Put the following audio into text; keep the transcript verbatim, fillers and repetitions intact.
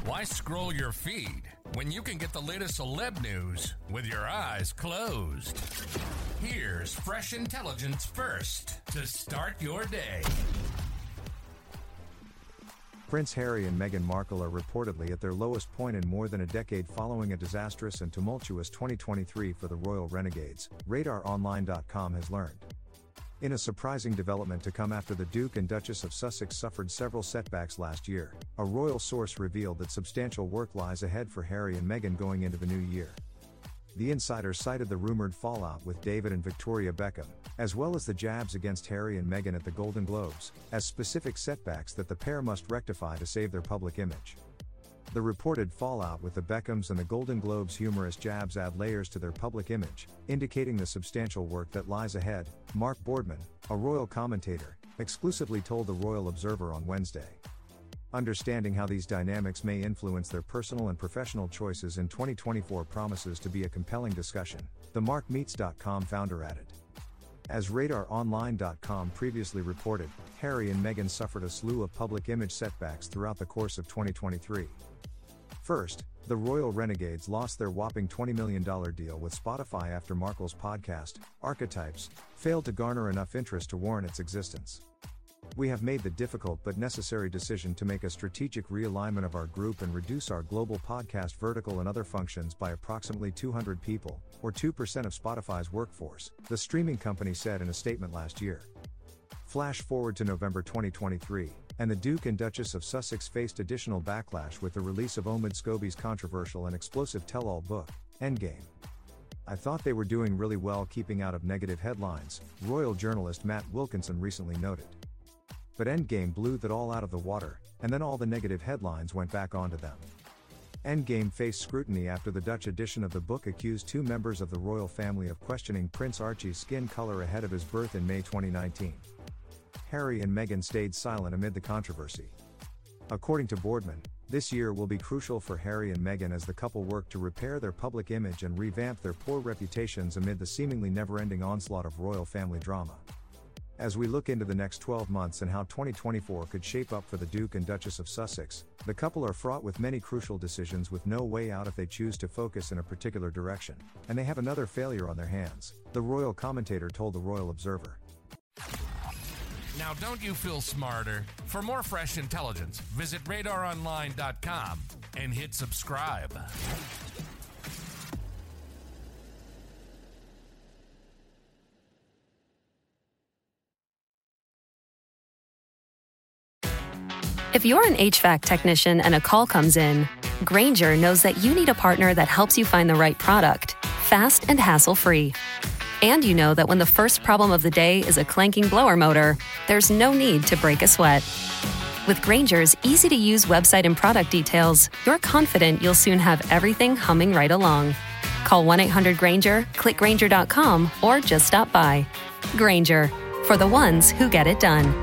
Why scroll your feed when you can get the latest celeb news with your eyes closed? Here's fresh intelligence first to start your day. Prince Harry and Meghan Markle are reportedly at their lowest point in more than a decade following a disastrous and tumultuous twenty twenty-three for the royal renegades, radar online dot com has learned. In a surprising development to come after the Duke and Duchess of Sussex suffered several setbacks last year, a royal source revealed that substantial work lies ahead for Harry and Meghan going into the new year. The insider cited the rumored fallout with David and Victoria Beckham, as well as the jabs against Harry and Meghan at the Golden Globes, as specific setbacks that the pair must rectify to save their public image. The reported fallout with the Beckhams and the Golden Globes' humorous jabs add layers to their public image, indicating the substantial work that lies ahead, Mark Boardman, a royal commentator, exclusively told the Royal Observer on Wednesday. Understanding how these dynamics may influence their personal and professional choices in twenty twenty-four promises to be a compelling discussion, the mark meets dot com founder added. As radar online dot com previously reported, Harry and Meghan suffered a slew of public image setbacks throughout the course of twenty twenty-three. First, the royal renegades lost their whopping twenty million dollars deal with Spotify after Markle's podcast, Archetypes, failed to garner enough interest to warrant its existence. We have made the difficult but necessary decision to make a strategic realignment of our group and reduce our global podcast vertical and other functions by approximately two hundred people, or two percent of Spotify's workforce, the streaming company said in a statement last year. Flash forward to November twenty twenty-three, and the Duke and Duchess of Sussex faced additional backlash with the release of Omid Scobie's controversial and explosive tell-all book, Endgame. I thought they were doing really well keeping out of negative headlines, royal journalist Matt Wilkinson recently noted. But Endgame blew that all out of the water, and then all the negative headlines went back onto them. Endgame faced scrutiny after the Dutch edition of the book accused two members of the royal family of questioning Prince Archie's skin color ahead of his birth in May twenty nineteen. Harry and Meghan stayed silent amid the controversy. According to Boardman, this year will be crucial for Harry and Meghan as the couple work to repair their public image and revamp their poor reputations amid the seemingly never-ending onslaught of royal family drama. As we look into the next twelve months and how twenty twenty-four could shape up for the Duke and Duchess of Sussex, the couple are fraught with many crucial decisions with no way out if they choose to focus in a particular direction, and they have another failure on their hands, the royal commentator told the Royal Observer. Now don't you feel smarter? For more fresh intelligence, visit radar online dot com and hit subscribe. If you're an H V A C technician and a call comes in, Grainger knows that you need a partner that helps you find the right product, fast and hassle-free. And you know that when the first problem of the day is a clanking blower motor, there's no need to break a sweat. With Grainger's easy-to-use website and product details, you're confident you'll soon have everything humming right along. Call one eight hundred Grainger, click Grainger dot com, or just stop by. Grainger, for the ones who get it done.